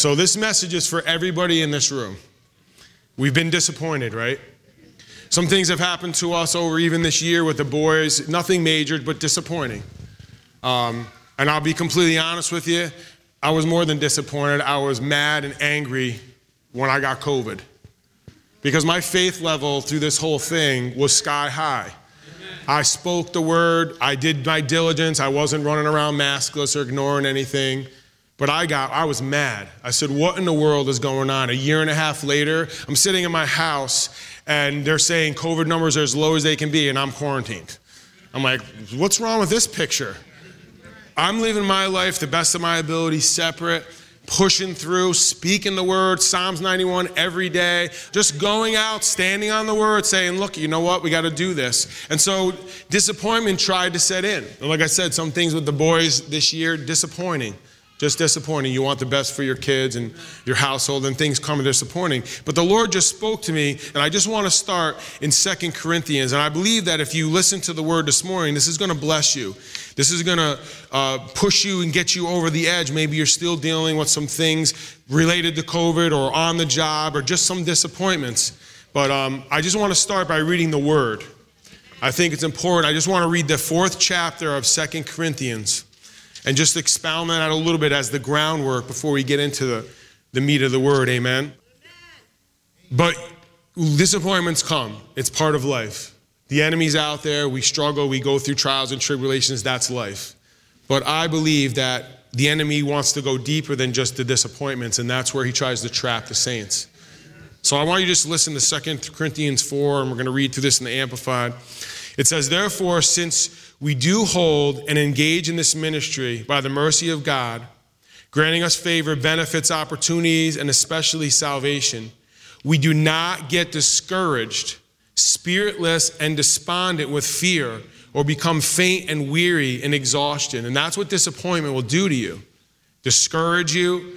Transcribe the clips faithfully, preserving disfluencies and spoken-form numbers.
So this message is for everybody in this room. We've been disappointed, right? Some things have happened to us over even this year with the boys. Nothing major, but disappointing. Um, and I'll be completely honest with you. I was more than disappointed. I was mad and angry when I got COVID. Because my faith level through this whole thing was sky high. I spoke the word. I did my diligence. I wasn't running around maskless or ignoring anything. But I got, I was mad. I said, what in the world is going on? A year and a half later, I'm sitting in my house and they're saying COVID numbers are as low as they can be and I'm quarantined. I'm like, what's wrong with this picture? I'm living my life the best of my ability, separate, pushing through, speaking the word, Psalms ninety-one every day, just going out, standing on the word, saying, look, you know what, we got to do this. And so disappointment tried to set in. And like I said, some things with the boys this year, disappointing. Just disappointing. You want the best for your kids and your household, and things come disappointing. But the Lord just spoke to me, and I just want to start in Second Corinthians. And I believe that if you listen to the word this morning, this is going to bless you. This is going to uh, push you and get you over the edge. Maybe you're still dealing with some things related to COVID or on the job or just some disappointments. But um, I just want to start by reading the word. I think it's important. I just want to read the fourth chapter of Second Corinthians. And just expound that out a little bit as the groundwork before we get into the, the meat of the word, amen? Amen? But disappointments come. It's part of life. The enemy's out there. We struggle. We go through trials and tribulations. That's life. But I believe that the enemy wants to go deeper than just the disappointments, and that's where he tries to trap the saints. So I want you to just listen to Second Corinthians four, and we're going to read through this in the Amplified. It says, therefore, since we do hold and engage in this ministry by the mercy of God, granting us favor, benefits, opportunities, and especially salvation, we do not get discouraged, spiritless, and despondent with fear, or become faint and weary in exhaustion. And that's what disappointment will do to you. Discourage you,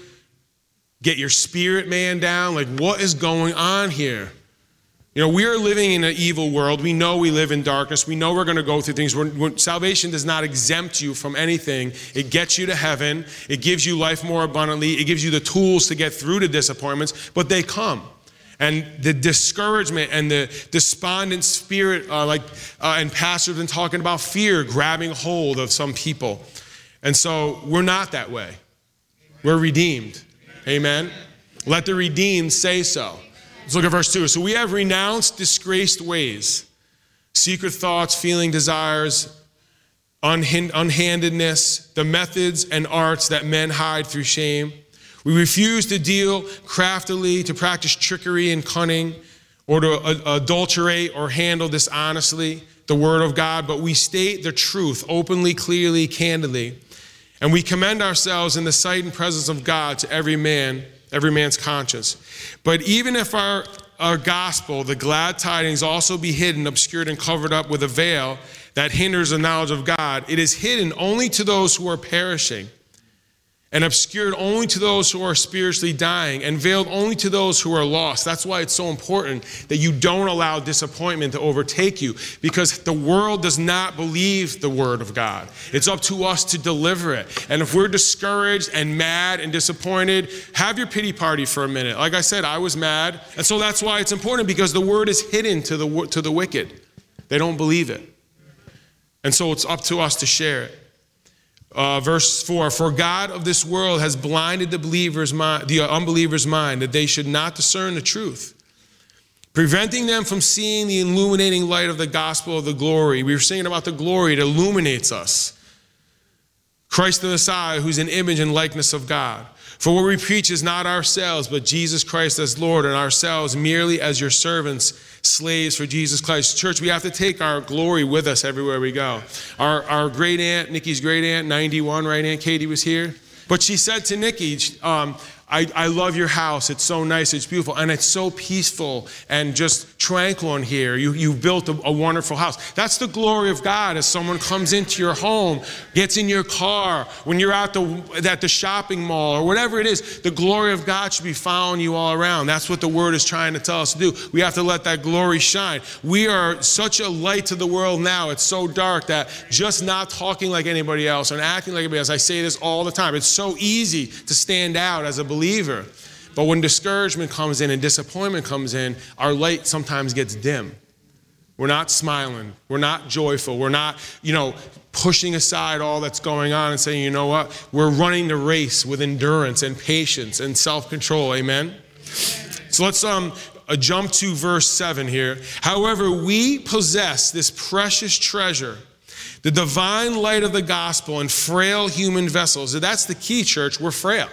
get your spirit man down. Like, what is going on here? You know, we are living in an evil world. We know we live in darkness. We know we're going to go through things. We're, we're, salvation does not exempt you from anything. It gets you to heaven. It gives you life more abundantly. It gives you the tools to get through the disappointments, but they come. And the discouragement and the despondent spirit, uh, like, uh, and pastors have been talking about fear grabbing hold of some people. And so we're not that way. We're redeemed. Amen. Let the redeemed say so. Let's look at verse two. So we have renounced disgraced ways, secret thoughts, feeling desires, unhind- unhandedness, the methods and arts that men hide through shame. We refuse to deal craftily, to practice trickery and cunning, or to uh, adulterate or handle dishonestly the word of God, but we state the truth openly, clearly, candidly, and we commend ourselves in the sight and presence of God to every man, every man's conscience. But even if our, our gospel, the glad tidings, also be hidden, obscured, and covered up with a veil that hinders the knowledge of God, it is hidden only to those who are perishing, and obscured only to those who are spiritually dying, and veiled only to those who are lost. That's why it's so important that you don't allow disappointment to overtake you, because the world does not believe the word of God. It's up to us to deliver it. And if we're discouraged and mad and disappointed, have your pity party for a minute. Like I said, I was mad. And so that's why it's important, because the word is hidden to the, to the wicked. They don't believe it. And so it's up to us to share it. Uh, verse four, for God of this world has blinded the believer's mind, the unbeliever's mind, that they should not discern the truth, preventing them from seeing the illuminating light of the gospel of the glory. We were singing about the glory. It illuminates us. Christ the Messiah, who's an image and likeness of God. For what we preach is not ourselves, but Jesus Christ as Lord, and ourselves merely as your servants, slaves for Jesus Christ. Church, we have to take our glory with us everywhere we go. Our, our great aunt, Nikki's great aunt, ninety-one, right, Aunt Katie was here. But she said to Nikki, um, I, I love your house. It's so nice. It's beautiful. And it's so peaceful and just tranquil in here. You, you've built a, a wonderful house. That's the glory of God as someone comes into your home, gets in your car, when you're at the, at the shopping mall or whatever it is, the glory of God should be following you all around. That's what the word is trying to tell us to do. We have to let that glory shine. We are such a light to the world now. It's so dark that just not talking like anybody else and acting like anybody else. I say this all the time. It's so easy to stand out as a believer. believer. But when discouragement comes in and disappointment comes in, our light sometimes gets dim. We're not smiling. We're not joyful. We're not, you know, pushing aside all that's going on and saying, you know what? We're running the race with endurance and patience and self-control. Amen? So let's um uh, jump to verse seven here. However, we possess this precious treasure, the divine light of the gospel in frail human vessels. And that's the key, church. We're frail.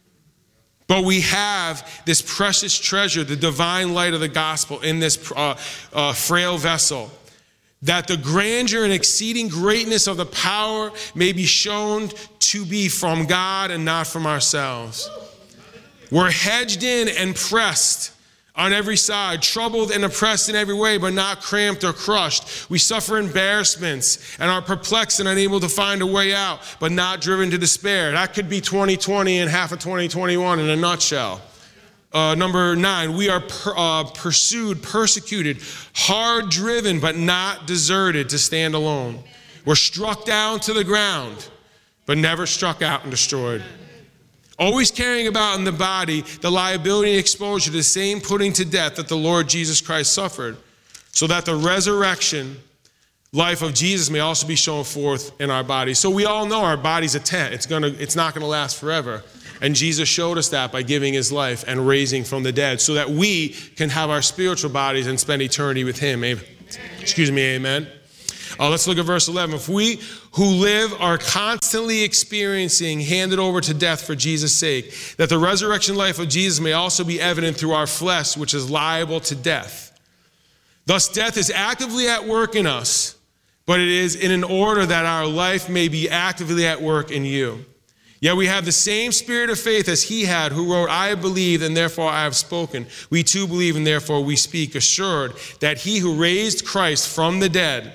But we have this precious treasure, the divine light of the gospel in this uh, uh, frail vessel, that the grandeur and exceeding greatness of the power may be shown to be from God and not from ourselves. We're hedged in and pressed on every side, troubled and oppressed in every way, but not cramped or crushed. We suffer embarrassments and are perplexed and unable to find a way out, but not driven to despair. That could be twenty twenty and half of twenty twenty-one in a nutshell. Uh, number nine, we are per, uh, pursued, persecuted, hard driven, but not deserted to stand alone. We're struck down to the ground, but never struck out and destroyed. Always carrying about in the body the liability and exposure to the same putting to death that the Lord Jesus Christ suffered, so that the resurrection life of Jesus may also be shown forth in our bodies. So we all know our body's a tent. It's gonna, it's not going to last forever. And Jesus showed us that by giving his life and raising from the dead, so that we can have our spiritual bodies and spend eternity with him. Amen. Excuse me, amen. Uh, let's look at verse eleven. If we who live are constantly experiencing handed over to death for Jesus' sake, that the resurrection life of Jesus may also be evident through our flesh, which is liable to death. Thus death is actively at work in us, but it is in an order that our life may be actively at work in you. Yet we have the same spirit of faith as he had, who wrote, I have believed and therefore I have spoken. We too believe and therefore we speak, assured that he who raised Christ from the dead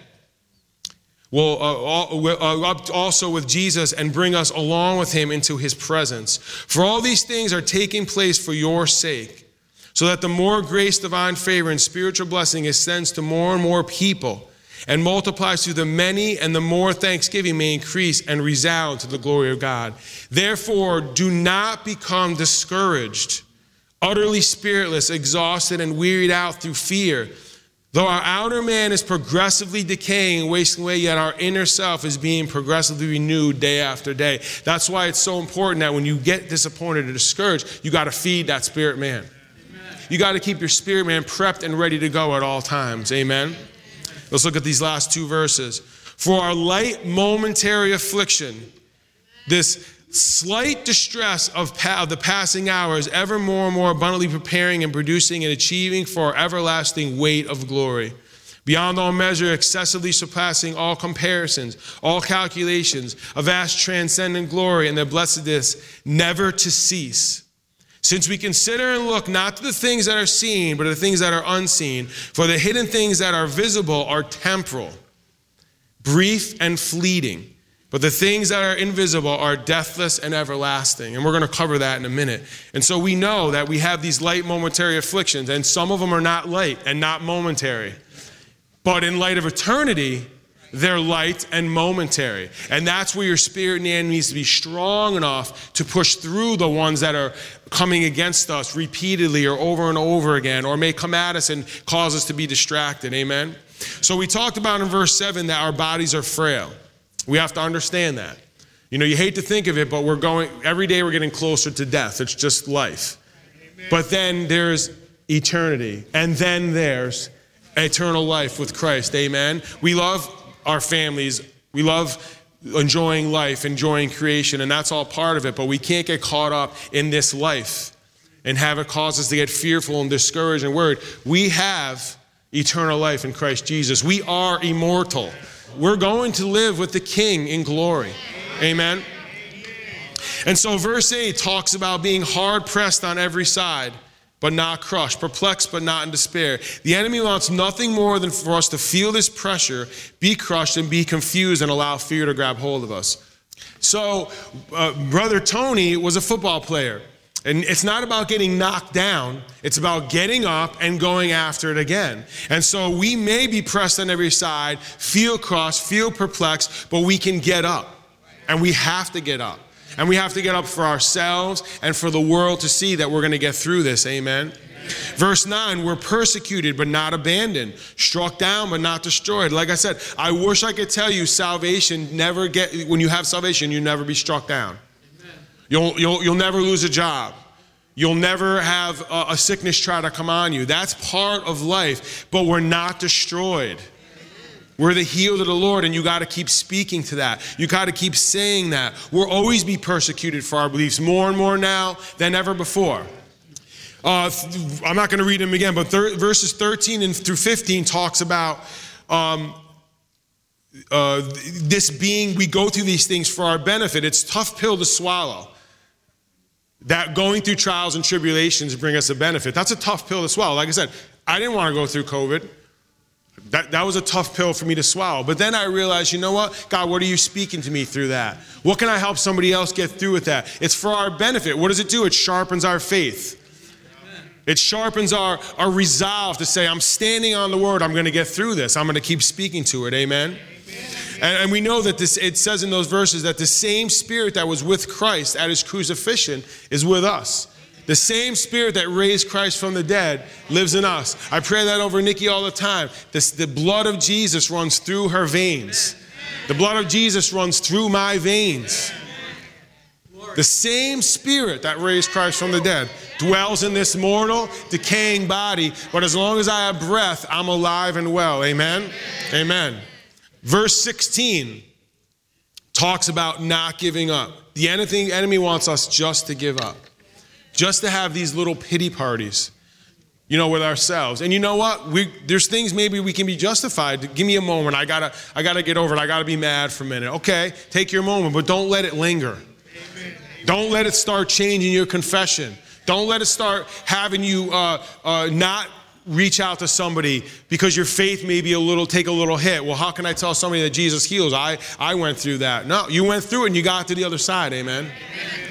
will uh, also with Jesus and bring us along with him into his presence. For all these things are taking place for your sake, so that the more grace, divine favor, and spiritual blessing extends to more and more people and multiplies through the many, and the more thanksgiving may increase and resound to the glory of God. Therefore, do not become discouraged, utterly spiritless, exhausted, and wearied out through fear. Though our outer man is progressively decaying and wasting away, yet our inner self is being progressively renewed day after day. That's why it's so important that when you get disappointed or discouraged, you got to feed that spirit man. Amen. You got to keep your spirit man prepped and ready to go at all times. Amen. Let's look at these last two verses. For our light momentary affliction, this slight distress of, pa- of the passing hours, ever more and more abundantly preparing and producing and achieving for our everlasting weight of glory, beyond all measure, excessively surpassing all comparisons, all calculations, a vast transcendent glory and their blessedness never to cease. Since we consider and look not to the things that are seen, but to the things that are unseen, for the hidden things that are visible are temporal, brief and fleeting, but the things that are invisible are deathless and everlasting. And we're going to cover that in a minute. And so we know that we have these light momentary afflictions, and some of them are not light and not momentary. But in light of eternity, they're light and momentary. And that's where your spirit man needs to be strong enough to push through the ones that are coming against us repeatedly or over and over again, or may come at us and cause us to be distracted. Amen? So we talked about in verse seven that our bodies are frail. We have to understand that. You know, you hate to think of it, but we're going, every day we're getting closer to death. It's just life. Amen. But then there's eternity. And then there's eternal life with Christ. Amen. We love our families. We love enjoying life, enjoying creation, and that's all part of it. But we can't get caught up in this life and have it cause us to get fearful and discouraged and worried. We have eternal life in Christ Jesus. We are immortal. We're going to live with the King in glory. Amen. And so verse eight talks about being hard pressed on every side, but not crushed, perplexed, but not in despair. The enemy wants nothing more than for us to feel this pressure, be crushed, and be confused, and allow fear to grab hold of us. So uh, Brother Tony was a football player. And it's not about getting knocked down. It's about getting up and going after it again. And so we may be pressed on every side, feel crushed, feel perplexed, but we can get up. And we have to get up. And we have to get up for ourselves and for the world to see that we're going to get through this. Amen. Verse nine, we're persecuted but not abandoned, struck down but not destroyed. Like I said, I wish I could tell you salvation never get, when you have salvation, you never be struck down. You'll, you'll, you'll never lose a job. You'll never have a, a sickness try to come on you. That's part of life, but we're not destroyed. We're the healed of the Lord, and you got to keep speaking to that. You got to keep saying that. We'll always be persecuted for our beliefs, more and more now than ever before. Uh, I'm not going to read them again, but thir- verses thirteen and through fifteen talks about um, uh, this being, we go through these things for our benefit. It's a tough pill to swallow. That going through trials and tribulations bring us a benefit. That's a tough pill to swallow. Like I said, I didn't want to go through COVID. That, that was a tough pill for me to swallow. But then I realized, you know what? God, what are you speaking to me through that? What can I help somebody else get through with that? It's for our benefit. What does it do? It sharpens our faith. It sharpens our, our resolve to say, I'm standing on the word. I'm going to get through this. I'm going to keep speaking to it. Amen? Amen. And, and we know that this, it says in those verses that the same spirit that was with Christ at his crucifixion is with us. The same spirit that raised Christ from the dead lives in us. I pray that over Nikki all the time. This, the blood of Jesus runs through her veins. The blood of Jesus runs through my veins. The same spirit that raised Christ from the dead dwells in this mortal, decaying body, but as long as I have breath, I'm alive and well. Amen? Amen. Verse sixteen talks about not giving up. The enemy wants us just to give up, just to have these little pity parties, you know, with ourselves. And you know what? We, there's things maybe we can be justified. Give me a moment. I gotta, I gotta get over it. I gotta be mad for a minute. Okay, take your moment, but don't let it linger. Don't let it start changing your confession. Don't let it start having you uh, uh, not reach out to somebody because your faith may be a little, take a little hit. Well, how can I tell somebody that Jesus heals? I, I went through that. No, you went through it and you got to the other side. Amen. Amen.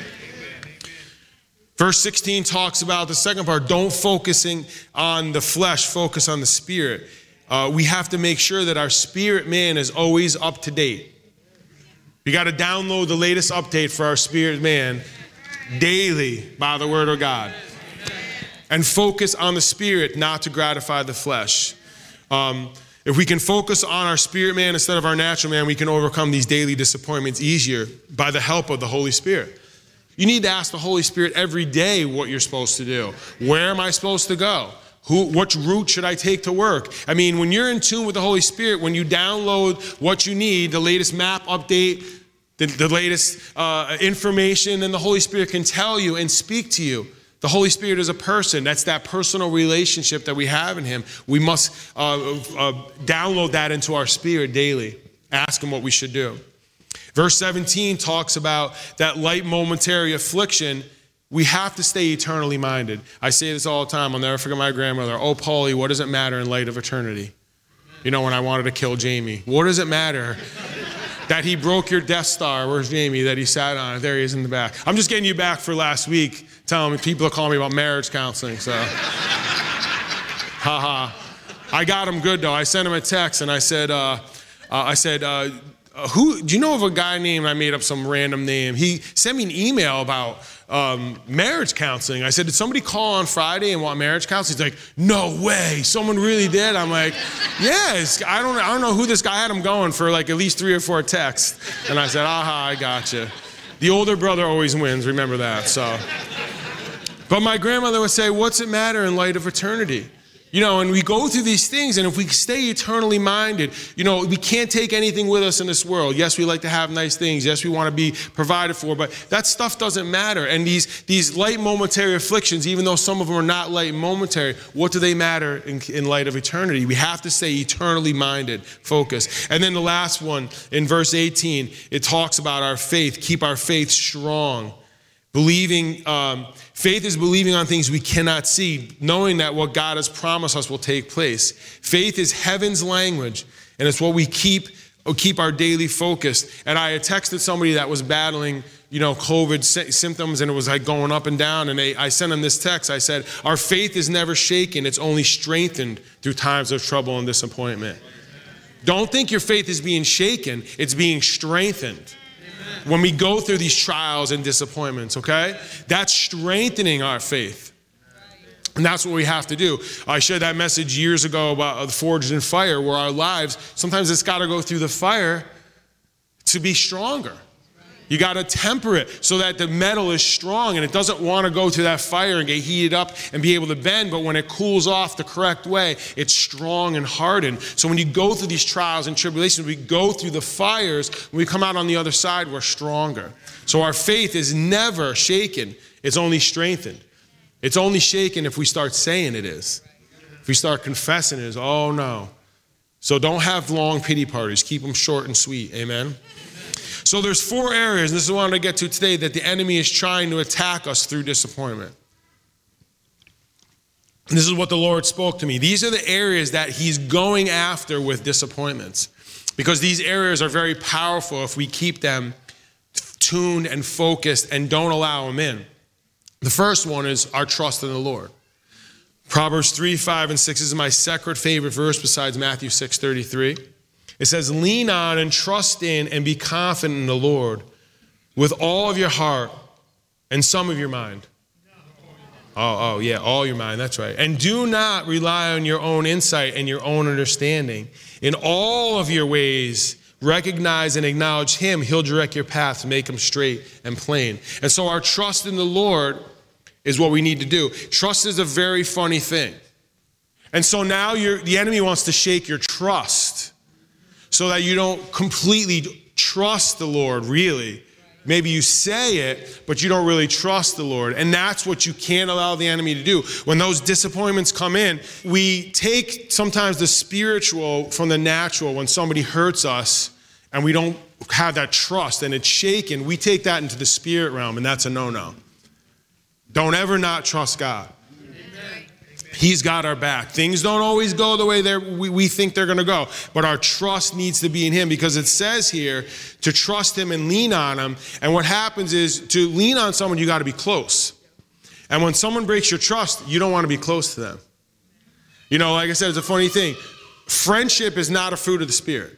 Verse sixteen talks about the second part. Don't focusing on the flesh, focus on the spirit. Uh, we have to make sure that our spirit man is always up to date. We got to download the latest update for our spirit man daily by the word of God. And focus on the spirit, not to gratify the flesh. Um, if we can focus on our spirit man instead of our natural man, we can overcome these daily disappointments easier by the help of the Holy Spirit. You need to ask the Holy Spirit every day what you're supposed to do. Where am I supposed to go? Who, what route should I take to work? I mean, when you're in tune with the Holy Spirit, when you download what you need, the latest map update, the, the latest uh, information, then the Holy Spirit can tell you and speak to you. The Holy Spirit is a person. That's that personal relationship that we have in him. We must uh, uh, download that into our spirit daily. Ask him what we should do. Verse seventeen talks about that light momentary affliction. We have to stay eternally minded. I say this all the time. I'll never forget my grandmother. Oh, Paulie, what does it matter in light of eternity? You know, when I wanted to kill Jamie. What does it matter that he broke your Death Star? Where's Jamie? That he sat on it. There he is in the back. I'm just getting you back for last week. Telling me people are calling me about marriage counseling. So, haha. I got him good though. I sent him a text and I said, uh, uh, I said, uh, who? Do you know of a guy named? I made up some random name. He sent me an email about um, marriage counseling. I said, did somebody call on Friday and want marriage counseling? He's like, no way. Someone really did. I'm like, yes. I don't. I don't know who this guy had him going for. Like at least three or four texts. And I said, aha, I gotcha. The older brother always wins. Remember that. So. But my grandmother would say, what's it matter in light of eternity? You know, and we go through these things, and if we stay eternally minded, you know, we can't take anything with us in this world. Yes, we like to have nice things. Yes, we want to be provided for, but that stuff doesn't matter. And these, these light momentary afflictions, even though some of them are not light and momentary, what do they matter in, in light of eternity? We have to stay eternally minded, focused. And then the last one, in verse eighteen, it talks about our faith. Keep our faith strong. Believing, um, faith is believing on things we cannot see, knowing that what God has promised us will take place. Faith is heaven's language, and it's what we keep keep our daily focus. And I had texted somebody that was battling, you know, COVID sy- symptoms, and it was like going up and down. And they, I sent them this text. I said, our faith is never shaken. It's only strengthened through times of trouble and disappointment. Don't think your faith is being shaken. It's being strengthened. Amen. when we go through these trials and disappointments, okay? That's strengthening our faith. And that's what we have to do. I shared that message years ago about the forged in fire, where our lives, sometimes it's got to go through the fire to be stronger. You got to temper it so that the metal is strong and it doesn't want to go through that fire and get heated up and be able to bend. But when it cools off the correct way, it's strong and hardened. So when you go through these trials and tribulations, we go through the fires, when we come out on the other side, we're stronger. So our faith is never shaken. It's only strengthened. It's only shaken if we start saying it is. If we start confessing it is, oh no. So don't have long pity parties. Keep them short and sweet. Amen. So there's four areas, and this is what I want to get to today, that the enemy is trying to attack us through disappointment. And this is what the Lord spoke to me. These are the areas that he's going after with disappointments, because these areas are very powerful if we keep them tuned and focused and don't allow them in. The first one is our trust in the Lord. Proverbs three, five, and six is my second favorite verse besides Matthew six thirty-three. It says, lean on and trust in and be confident in the Lord with all of your heart and some of your mind. Oh, oh, yeah, all your mind, that's right. And do not rely on your own insight and your own understanding. In all of your ways, recognize and acknowledge him. He'll direct your path to make them straight and plain. And so our trust in the Lord is what we need to do. Trust is a very funny thing. And so now you're, the enemy wants to shake your trust, so that you don't completely trust the Lord, really. Maybe you say it, but you don't really trust the Lord. And that's what you can't allow the enemy to do. When those disappointments come in, we take sometimes the spiritual from the natural. When somebody hurts us and we don't have that trust and it's shaken, we take that into the spirit realm, and that's a no-no. Don't ever not trust God. He's got our back. Things don't always go the way we, we think they're going to go, but our trust needs to be in him, because it says here to trust him and lean on him. And what happens is, to lean on someone, you got to be close. And when someone breaks your trust, you don't want to be close to them. You know, like I said, it's a funny thing. Friendship is not a fruit of the Spirit.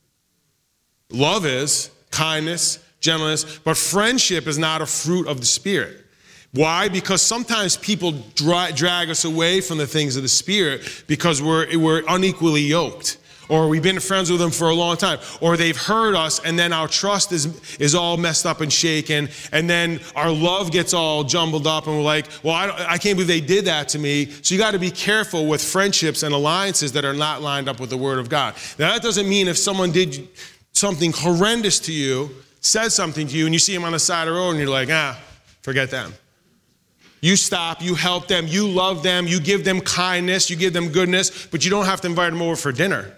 Love is, kindness, gentleness, but friendship is not a fruit of the Spirit. Why? Because sometimes people dra- drag us away from the things of the Spirit because we're, we're unequally yoked, or we've been friends with them for a long time, or they've hurt us, and then our trust is, is all messed up and shaken, and then our love gets all jumbled up, and we're like, well, I, don't, I can't believe they did that to me. So you got to be careful with friendships and alliances that are not lined up with the Word of God. Now, that doesn't mean if someone did something horrendous to you, said something to you, and you see them on the side of the road, and you're like, ah, forget them. You stop, you help them, you love them, you give them kindness, you give them goodness, but you don't have to invite them over for dinner.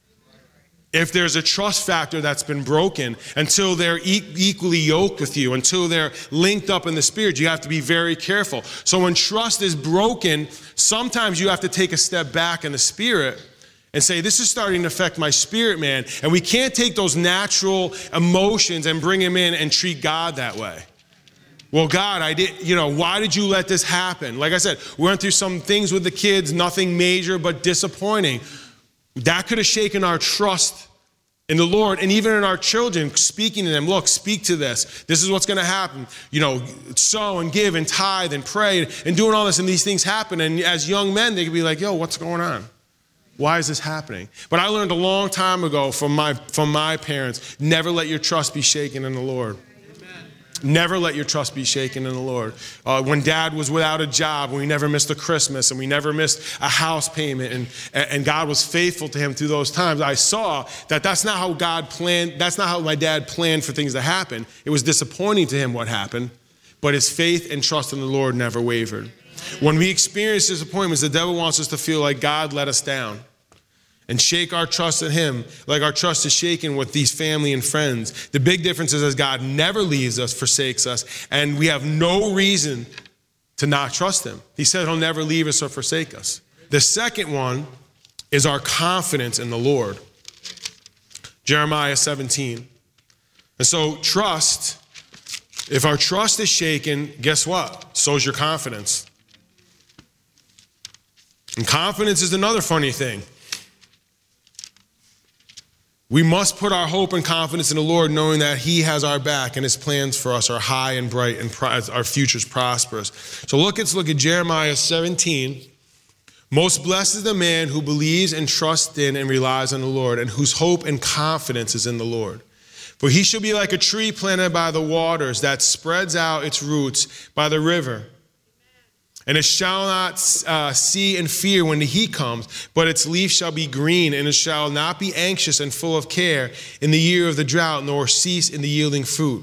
If there's a trust factor that's been broken, until they're e- equally yoked with you, until they're linked up in the Spirit, you have to be very careful. So when trust is broken, sometimes you have to take a step back in the Spirit and say, this is starting to affect my spirit, man. And we can't take those natural emotions and bring them in and treat God that way. Well, God, I did, you know, why did you let this happen? Like I said, we went through some things with the kids, nothing major, but disappointing. That could have shaken our trust in the Lord, and even in our children, speaking to them, look, speak to this. This is what's going to happen. You know, sow and give and tithe and pray and doing all this, and these things happen. And as young men, they could be like, yo, what's going on? Why is this happening? But I learned a long time ago from my, from my parents, never let your trust be shaken in the Lord. Never let your trust be shaken in the Lord. Uh, when Dad was without a job, when we never missed a Christmas, and we never missed a house payment, and, and God was faithful to him through those times, I saw that that's not how God planned, that's not how my dad planned for things to happen. It was disappointing to him what happened, but his faith and trust in the Lord never wavered. When we experience disappointments, the devil wants us to feel like God let us down and shake our trust in him, like our trust is shaken with these family and friends. The big difference is that God never leaves us, forsakes us, and we have no reason to not trust him. He said he'll never leave us or forsake us. The second one is our confidence in the Lord. Jeremiah seventeen. And so trust, if our trust is shaken, guess what? So's your confidence. And confidence is another funny thing. We must put our hope and confidence in the Lord, knowing that he has our back and his plans for us are high and bright and our future's prosperous. So look, let's look at Jeremiah seventeen. Most blessed is the man who believes and trusts in and relies on the Lord, and whose hope and confidence is in the Lord. For he shall be like a tree planted by the waters that spreads out its roots by the river. And it shall not uh, see and fear when the heat comes, but its leaf shall be green, and it shall not be anxious and full of care in the year of the drought, nor cease in the yielding fruit.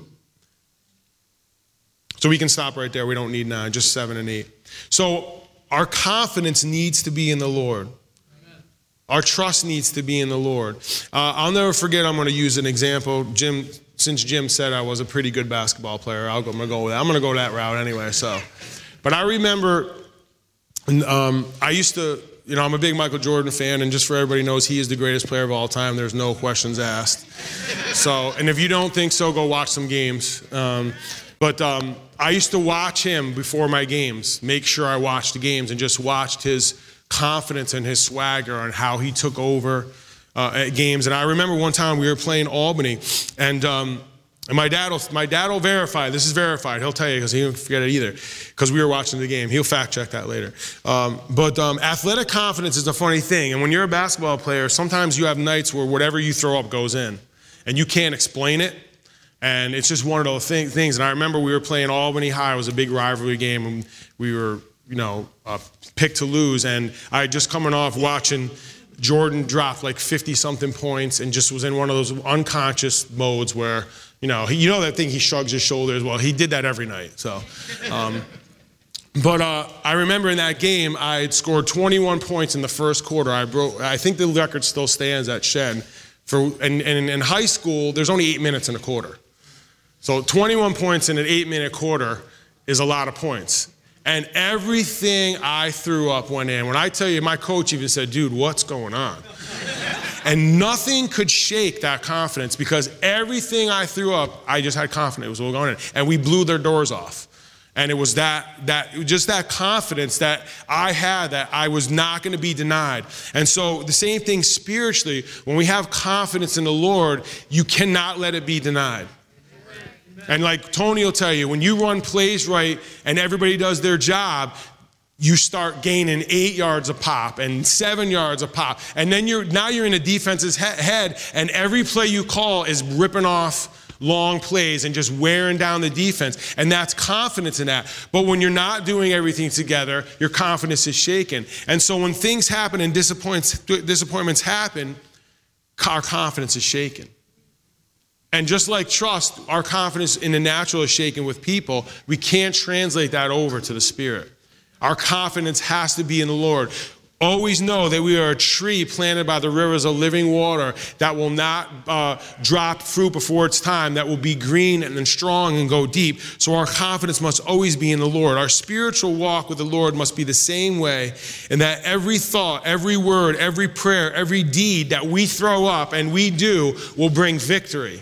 So we can stop right there. We don't need nine, just seven and eight. So our confidence needs to be in the Lord. Amen. Our trust needs to be in the Lord. Uh, I'll never forget, I'm going to use an example. Jim, since Jim said I was a pretty good basketball player, I'll go, I'm going to go with that. I'm going to go that route anyway, so. But I remember, um, I used to, you know, I'm a big Michael Jordan fan, and just for everybody knows, he is the greatest player of all time. There's no questions asked. So, and if you don't think so, go watch some games. Um, but um, I used to watch him before my games, make sure I watched the games, and just watched his confidence and his swagger and how he took over uh, at games. And I remember one time we were playing Albany, and um, And my dad will, my dad will verify. This is verified. He'll tell you because he won't forget it either. Because we were watching the game. He'll fact check that later. Um, but um, athletic confidence is a funny thing. And when you're a basketball player, sometimes you have nights where whatever you throw up goes in. And you can't explain it. And it's just one of those thing, things. And I remember we were playing Albany High. It was a big rivalry game. And we were, you know, uh, picked to lose. And I had just coming off watching Jordan drop like fifty-something points and just was in one of those unconscious modes where, you know, he, you know that thing he shrugs his shoulders. Well, he did that every night. So, um, but uh, I remember in that game, I had scored twenty-one points in the first quarter. I broke. I think the record still stands at Shen. For and, and in high school, there's only eight minutes in a quarter. So twenty-one points in an eight-minute quarter is a lot of points. And everything I threw up went in. When I tell you, my coach even said, dude, what's going on? And nothing could shake that confidence because everything I threw up, I just had confidence. It was all going in. And we blew their doors off. And it was that, that just that confidence that I had that I was not going to be denied. And so the same thing spiritually, when we have confidence in the Lord, you cannot let it be denied. And like Tony will tell you, when you run plays right and everybody does their job, you start gaining eight yards a pop and seven yards a pop. And then you're now you're in a defense's he- head, and every play you call is ripping off long plays and just wearing down the defense. And that's confidence in that. But when you're not doing everything together, your confidence is shaken. And so when things happen and disappointments, disappointments happen, our confidence is shaken. And just like trust, our confidence in the natural is shaken with people. We can't translate that over to the Spirit. Our confidence has to be in the Lord. Always know that we are a tree planted by the rivers of living water that will not uh, drop fruit before its time, that will be green and then strong and go deep. So our confidence must always be in the Lord. Our spiritual walk with the Lord must be the same way, in that every thought, every word, every prayer, every deed that we throw up and we do will bring victory.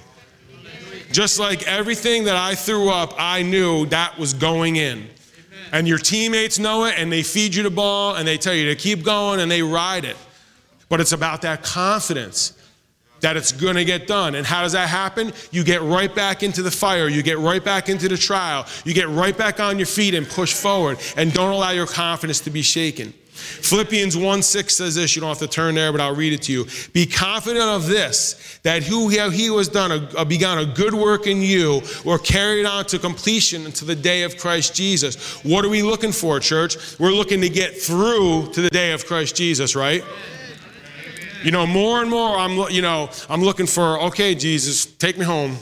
Just like everything that I threw up, I knew that was going in. Amen. And your teammates know it, and they feed you the ball, and they tell you to keep going, and they ride it. But it's about that confidence that it's going to get done. And how does that happen? You get right back into the fire. You get right back into the trial. You get right back on your feet and push forward. And don't allow your confidence to be shaken. Philippians one six says this. You don't have to turn there, but I'll read it to you. Be confident of this, that who he who has done a, a begun a good work in you will carry it on to completion until the day of Christ Jesus. What are we looking for, church? We're looking to get through to the day of Christ Jesus, right? You know, more and more, I'm you know, I'm looking for, okay, Jesus, take me home.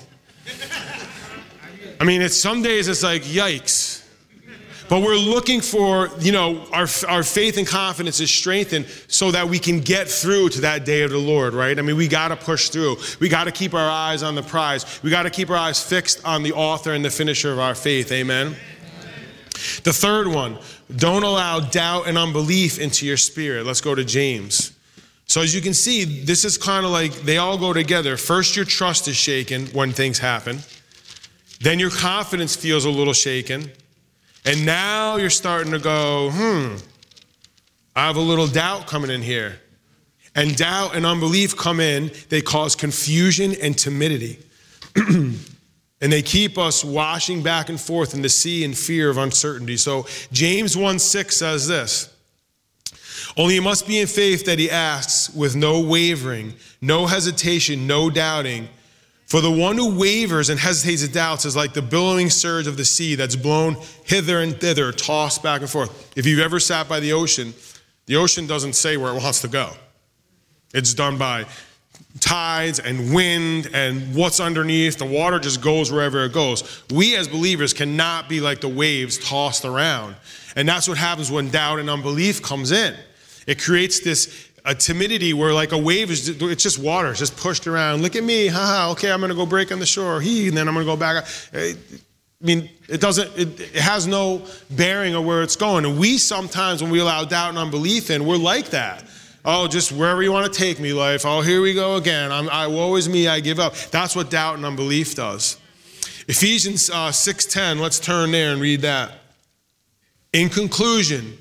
I mean, it's some days it's like, yikes. But we're looking for, you know, our our faith and confidence is strengthened so that we can get through to that day of the Lord, right? I mean, we got to push through. We got to keep our eyes on the prize. We got to keep our eyes fixed on the author and the finisher of our faith. Amen? Amen. The third one, don't allow doubt and unbelief into your spirit. Let's go to James. So as you can see, this is kind of like they all go together. First, your trust is shaken when things happen. Then your confidence feels a little shaken. And now you're starting to go, hmm, I have a little doubt coming in here. and doubt and unbelief come in, they cause confusion and timidity. And they keep us washing back and forth in the sea in fear of uncertainty. So James one six says this, only it must be in faith that he asks with no wavering, no hesitation, no doubting. For the one who wavers and hesitates and doubts is like the billowing surge of the sea that's blown hither and thither, tossed back and forth. If you've ever sat by the ocean, the ocean doesn't say where it wants to go. It's done by tides and wind and what's underneath. The water just goes wherever it goes. We as believers cannot be like the waves tossed around. And that's what happens when doubt and unbelief comes in. It creates this a timidity where like a wave is, it's just water, it's just pushed around. Look at me, haha, okay, I'm going to go break on the shore. He, and then I'm going to go back. I mean, it doesn't, it, it has no bearing on where it's going. And we sometimes, when we allow doubt and unbelief in, we're like that. Oh, just wherever you want to take me, life. Oh, here we go again. I'm, I, woe is me, I give up. That's what doubt and unbelief does. Ephesians uh, six ten, let's turn there and read that. In conclusion,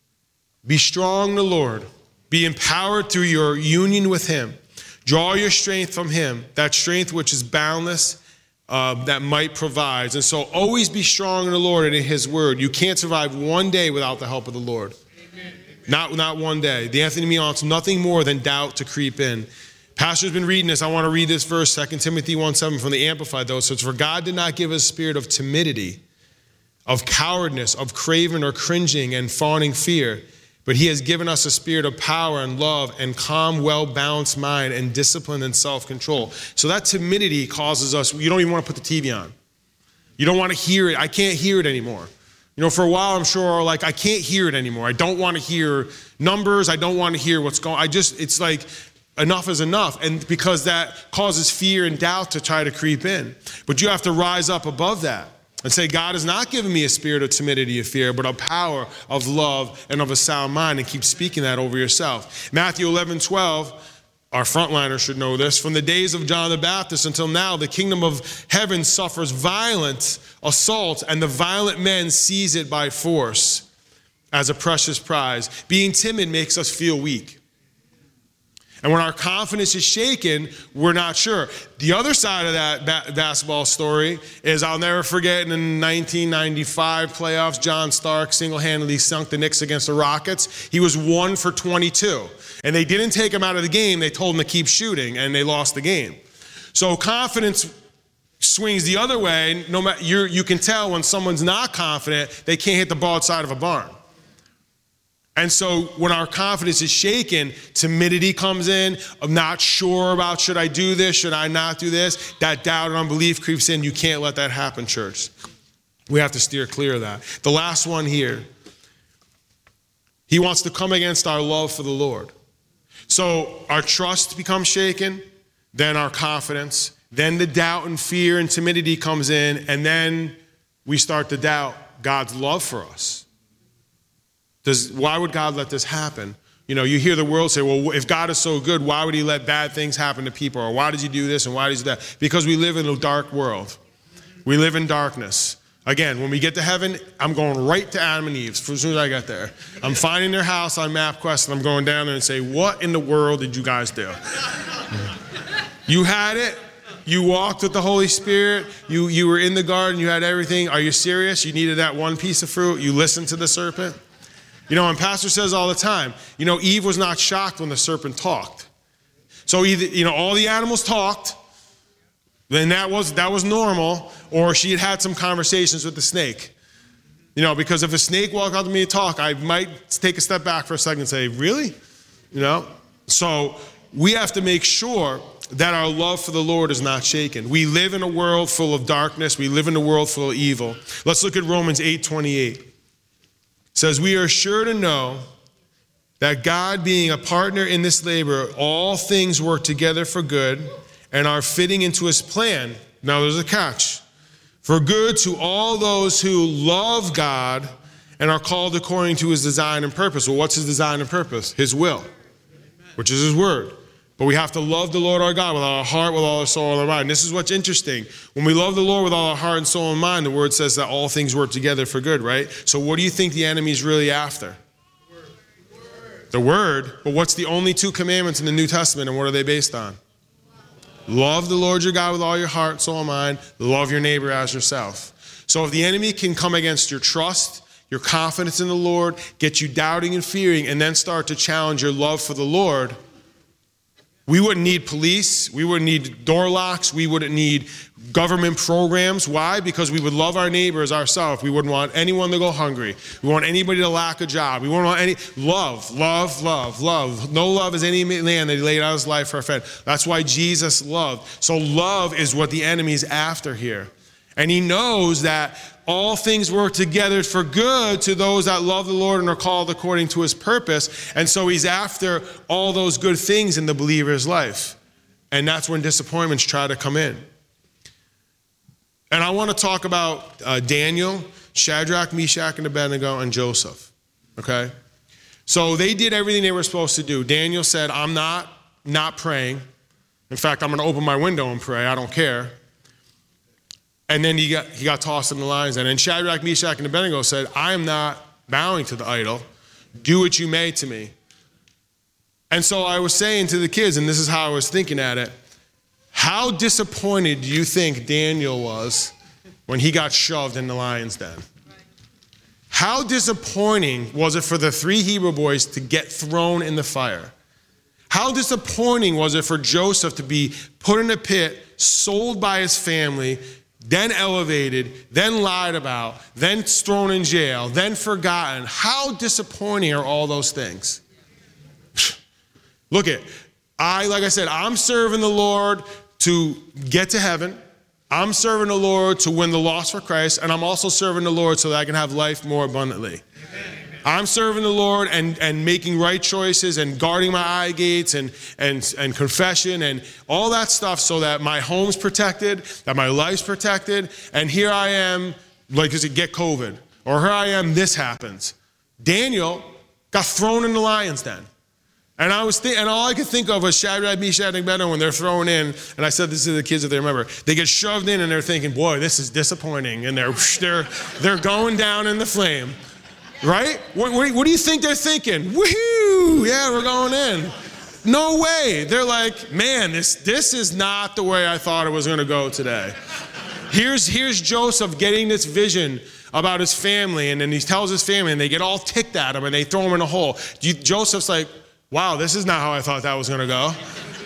be strong in the Lord. Be empowered through your union with him. Draw your strength from him, that strength which is boundless, uh, that might provides. And so always be strong in the Lord and in his word. You can't survive one day without the help of the Lord. Amen. Not, not one day. The enemy wants nothing more than doubt to creep in. Pastor's been reading this. I want to read this verse, Second Timothy one seven from the Amplified, though. So it's, for God did not give us a spirit of timidity, of cowardice, of craving or cringing and fawning fear, but he has given us a spirit of power and love and calm, well-balanced mind and discipline and self-control. So that timidity causes us, you don't even want to put the T V on. You don't want to hear it. I can't hear it anymore. You know, for a while, I'm sure, like, I can't hear it anymore. I don't want to hear numbers. I don't want to hear what's going on. I just, it's like, enough is enough. And because that causes fear and doubt to try to creep in. But you have to rise up above that and say, God has not given me a spirit of timidity or fear, but a power of love and of a sound mind, and keep speaking that over yourself. Matthew eleven twelve, our frontliners should know this. From the days of John the Baptist until now, the kingdom of heaven suffers violent assault, and the violent men seize it by force as a precious prize. Being timid makes us feel weak. And when our confidence is shaken, we're not sure. The other side of that ba- basketball story is, I'll never forget, in the nineteen ninety-five playoffs, John Stark single-handedly sunk the Knicks against the Rockets. He was one for twenty-two. And they didn't take him out of the game. They told him to keep shooting, and they lost the game. So confidence swings the other way. No matter, you're, you can tell when someone's not confident, they can't hit the ball outside of a barn. And so when our confidence is shaken, timidity comes in. I'm not sure about, should I do this? Should I not do this? That doubt and unbelief creeps in. You can't let that happen, church. We have to steer clear of that. The last one here. He wants to come against our love for the Lord. So our trust becomes shaken, then our confidence, then the doubt and fear and timidity comes in, and then we start to doubt God's love for us. Does, why would God let this happen? You know, you hear the world say, well, if God is so good, why would he let bad things happen to people? Or why does he do this and why does he do that? Because we live in a dark world. We live in darkness. Again, when we get to heaven, I'm going right to Adam and Eve as soon as I get there. I'm finding their house on MapQuest, and I'm going down there and say, what in the world did you guys do? You had it. You walked with the Holy Spirit. You, you were in the garden. You had everything. Are you serious? You needed that one piece of fruit. You listened to the serpent. You know, and Pastor says all the time, you know, Eve was not shocked when the serpent talked. So either, you know, all the animals talked, then that was that was normal, or she had had some conversations with the snake. You know, because if a snake walked up to me and talk, I might take a step back for a second and say, really? You know? So we have to make sure that our love for the Lord is not shaken. We live in a world full of darkness. We live in a world full of evil. Let's look at Romans eight twenty-eight. It says, we are sure to know that God, being a partner in this labor, all things work together for good and are fitting into his plan. Now there's a catch. For good to all those who love God and are called according to his design and purpose. Well, what's his design and purpose? His will, which is his word. But we have to love the Lord our God with all our heart, with all our soul, and our mind. And this is what's interesting. When we love the Lord with all our heart and soul and mind, the word says that all things work together for good, right? So what do you think the enemy is really after? The word, but what's the only two commandments in the New Testament, and what are they based on? Love the Lord your God with all your heart, soul, and mind. Love your neighbor as yourself. So if the enemy can come against your trust, your confidence in the Lord, get you doubting and fearing, and then start to challenge your love for the Lord, we wouldn't need police. We wouldn't need door locks. We wouldn't need government programs. Why? Because we would love our neighbors ourselves. We wouldn't want anyone to go hungry. We want anybody to lack a job. We wouldn't want any love, love, love, love. No love is any man that he laid out his life for a friend. That's why Jesus loved. So love is what the enemy's after here. And he knows that all things work together for good to those that love the Lord and are called according to his purpose. And so he's after all those good things in the believer's life. And that's when disappointments try to come in. And I want to talk about uh, Daniel, Shadrach, Meshach, and Abednego, and Joseph. Okay? So they did everything they were supposed to do. Daniel said, I'm not, not praying. In fact, I'm going to open my window and pray. I don't care. And then he got he got tossed in the lions. And then Shadrach, Meshach, and Abednego said, I am not bowing to the idol. Do what you may to me. And so I was saying to the kids, and this is how I was thinking at it, how disappointed do you think Daniel was when he got shoved in the lion's den? How disappointing was it for the three Hebrew boys to get thrown in the fire? How disappointing was it for Joseph to be put in a pit, sold by his family, then elevated, then lied about, then thrown in jail, then forgotten? How disappointing are all those things? Look at, I, like I said, I'm serving the Lord to get to heaven. I'm serving the Lord to win the lost for Christ, and I'm also serving the Lord so that I can have life more abundantly. Amen. I'm serving the Lord and, and making right choices and guarding my eye gates and, and, and confession and all that stuff so that my home's protected, that my life's protected, and here I am, like, does it get COVID? Or here I am, this happens. Daniel got thrown in the lion's den. And I was thinking, and all I could think of was Shadrach, Meshach, and Abednego when they're thrown in. And I said this to the kids if they remember. They get shoved in and they're thinking, boy, this is disappointing. And they're they're they're going down in the flame, right? What, what, what do you think they're thinking? Woohoo! Yeah, we're going in. No way. They're like, man, this this is not the way I thought it was going to go today. Here's here's Joseph getting this vision about his family, and then he tells his family, and they get all ticked at him, and they throw him in a hole. Joseph's like, wow, this is not how I thought that was going to go.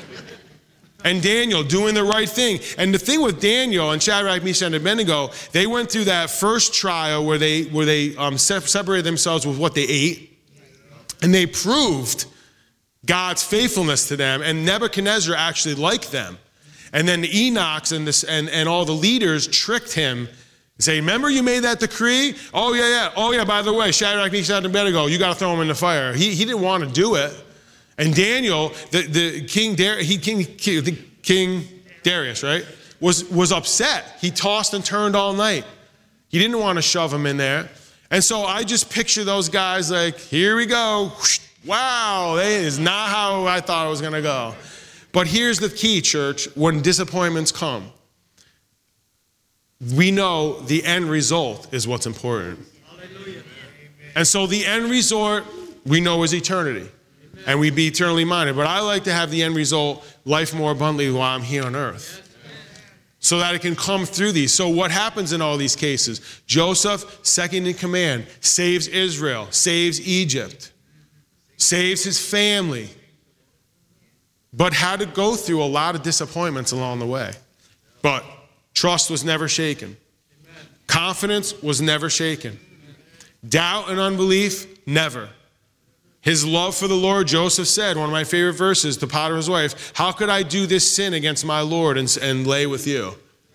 And Daniel doing the right thing. And the thing with Daniel and Shadrach, Meshach, and Abednego, they went through that first trial where they where they um, separated themselves with what they ate. And they proved God's faithfulness to them. And Nebuchadnezzar actually liked them. And then the Enochs and, this, and, and all the leaders tricked him and say, remember you made that decree? Oh, yeah, yeah. Oh, yeah, by the way, Shadrach, Meshach, and Abednego, you got to throw him in the fire. He, he didn't want to do it. And Daniel, the, the King, Dar- he, King, King, King Darius, right, was, was upset. He tossed and turned all night. He didn't want to shove him in there. And so I just picture those guys like, here we go. Wow, that is not how I thought it was going to go. But here's the key, church. When disappointments come, we know the end result is what's important. Hallelujah. And so the end result we know is eternity. And we be eternally minded. But I like to have the end result, life more abundantly while I'm here on earth. So that it can come through these. So what happens in all these cases? Joseph, second in command, saves Israel, saves Egypt, saves his family. But had to go through a lot of disappointments along the way. But trust was never shaken. Confidence was never shaken. Doubt and unbelief, never. His love for the Lord, Joseph said, one of my favorite verses to Potiphar's wife, how could I do this sin against my Lord and, and lay with you?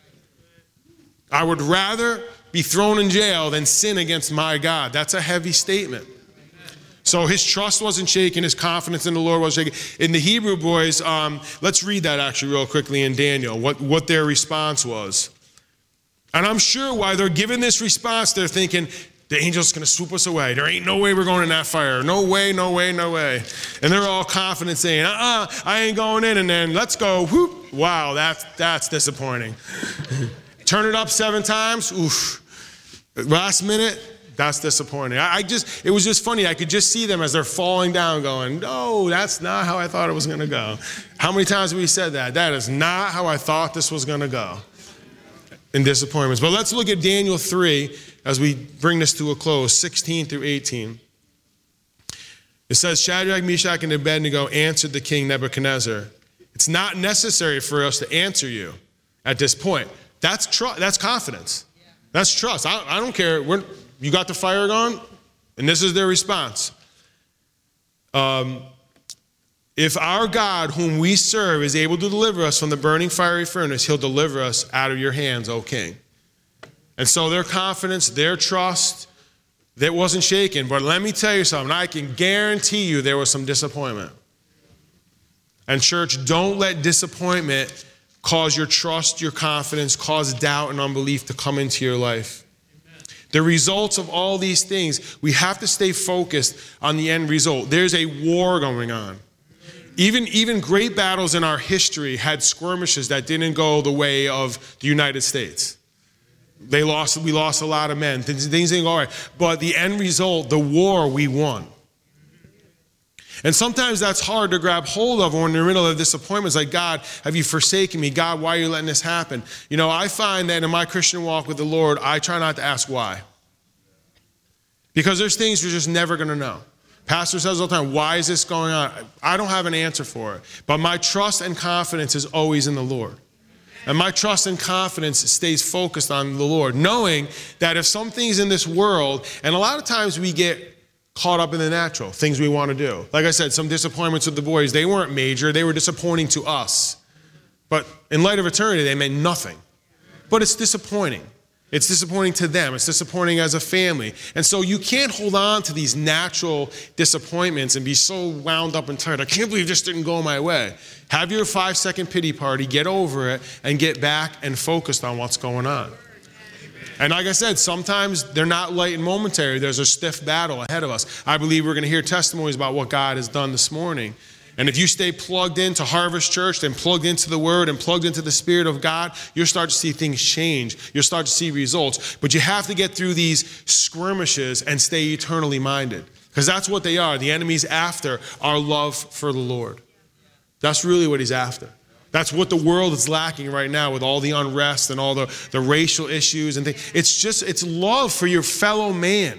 I would rather be thrown in jail than sin against my God. That's a heavy statement. So his trust wasn't shaken. His confidence in the Lord was shaken. In the Hebrew boys, um, let's read that actually real quickly in Daniel, what, what their response was. And I'm sure while they're giving this response, they're thinking, the angel's going to swoop us away. There ain't no way we're going in that fire. No way, no way, no way. And they're all confident saying, uh-uh, I ain't going in. And then let's go. Whoop. Wow, that's, that's disappointing. Turn it up seven times. Oof. Last minute, That's disappointing. I, I just, it was just funny. I could just see them as they're falling down going, no, that's not how I thought it was going to go. How many times have we said that? That is not how I thought this was going to go. In disappointments. But let's look at Daniel three as we bring this to a close, sixteen through eighteen. It says, Shadrach, Meshach, and Abednego answered the king Nebuchadnezzar. It's not necessary for us to answer you at this point. That's tr- That's confidence. That's trust. I, I don't care. We're, you got the fire going? And this is their response. Um, if our God, whom we serve, is able to deliver us from the burning fiery furnace, he'll deliver us out of your hands, O king. And so their confidence, their trust, that wasn't shaken. But let me tell you something. I can guarantee you there was some disappointment. And church, don't let disappointment cause your trust, your confidence, cause doubt and unbelief to come into your life. Amen. The results of all these things, we have to stay focused on the end result. There's a war going on. Even, even great battles in our history had skirmishes that didn't go the way of the United States. They lost, we lost a lot of men. Things, things didn't go all right. But the end result, the war, we won. And sometimes that's hard to grab hold of when we're in the middle of disappointments. Like, God, have you forsaken me? God, why are you letting this happen? You know, I find that in my Christian walk with the Lord, I try not to ask why. Because there's things you're just never going to know. Pastor says all the time, why is this going on? I don't have an answer for it. But my trust and confidence is always in the Lord. And my trust and confidence stays focused on the Lord, knowing that if some things in this world, and a lot of times we get caught up in the natural, things we want to do. Like I said, some disappointments with the boys, they weren't major, they were disappointing to us. But in light of eternity, they meant nothing. But it's disappointing. It's disappointing to them. It's disappointing as a family. And so you can't hold on to these natural disappointments and be so wound up and tired. I can't believe this didn't go my way. Have your five-second pity party, get over it, and get back and focused on what's going on. And like I said, sometimes they're not light and momentary. There's a stiff battle ahead of us. I believe we're going to hear testimonies about what God has done this morning. And if you stay plugged into Harvest Church and plugged into the Word and plugged into the Spirit of God, you'll start to see things change. You'll start to see results. But you have to get through these skirmishes and stay eternally minded. Because that's what they are. The enemy's after our love for the Lord. That's really what he's after. That's what the world is lacking right now with all the unrest and all the, the racial issues and things. It's just, it's love for your fellow man.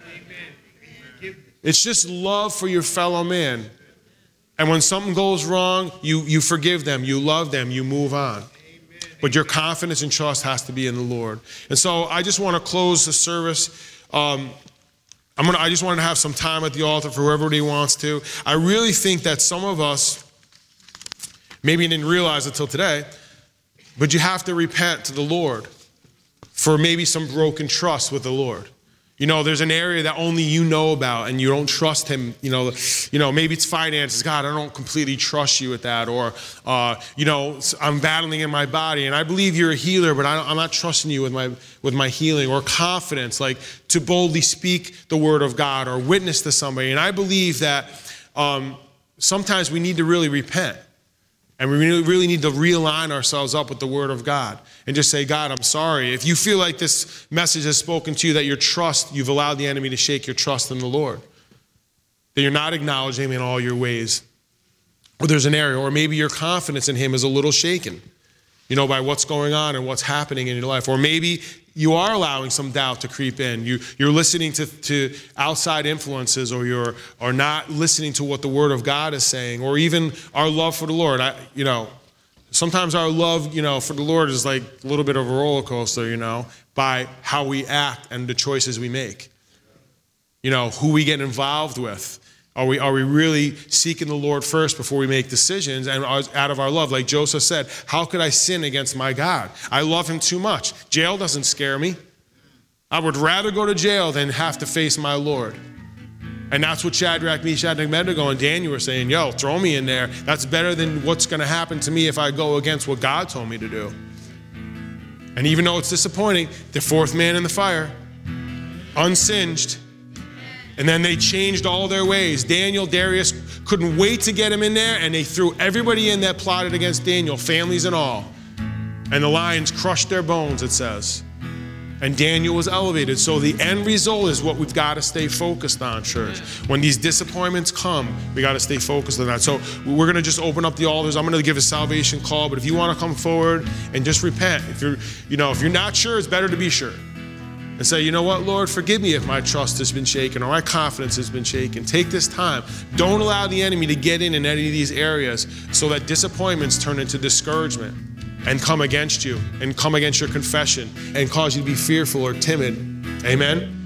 It's just love for your fellow man. And when something goes wrong, you, you forgive them, you love them, you move on. But your confidence and trust has to be in the Lord. And so I just want to close the service. Um, I'm gonna, I just want to have some time at the altar for whoever he wants to. I really think that some of us, maybe you didn't realize it until today, but you have to repent to the Lord for maybe some broken trust with the Lord. You know, there's an area that only you know about and you don't trust him. You know, you know, maybe it's finances. God, I don't completely trust you with that. Or, uh, you know, I'm battling in my body and I believe you're a healer, but I don't, I'm not trusting you with my with my healing. Or confidence, like to boldly speak the word of God or witness to somebody. And I believe that um, sometimes we need to really repent. And we really need to realign ourselves up with the Word of God and just say, God, I'm sorry. If you feel like this message has spoken to you, that your trust, you've allowed the enemy to shake your trust in the Lord, that you're not acknowledging him in all your ways, or there's an area, or maybe your confidence in him is a little shaken, you know, by what's going on and what's happening in your life. Or maybe you are allowing some doubt to creep in. You, you're listening to, to outside influences, or you're or not listening to what the Word of God is saying, or even our love for the Lord. I, you know, sometimes our love, you know, for the Lord is like a little bit of a roller coaster, you know, by how we act and the choices we make. You know, who we get involved with. Are we, are we really seeking the Lord first before we make decisions and out of our love? Like Joseph said, how could I sin against my God? I love him too much. Jail doesn't scare me. I would rather go to jail than have to face my Lord. And that's what Shadrach, Meshach, and Abednego and Daniel were saying, yo, throw me in there. That's better than what's going to happen to me if I go against what God told me to do. And even though it's disappointing, the fourth man in the fire, unsinged. And then they changed all their ways. Daniel, Darius couldn't wait to get him in there, and they threw everybody in that plotted against Daniel, families and all. And the lions crushed their bones, it says. And Daniel was elevated. So the end result is what we've got to stay focused on, church. When these disappointments come, we got to stay focused on that. So we're going to just open up the altars. I'm going to give a salvation call, but if you want to come forward and just repent, if you're, you know, if you're not sure, it's better to be sure. And say, you know what, Lord, forgive me if my trust has been shaken or my confidence has been shaken. Take this time. Don't allow the enemy to get in in any of these areas so that disappointments turn into discouragement and come against you and come against your confession and cause you to be fearful or timid. Amen.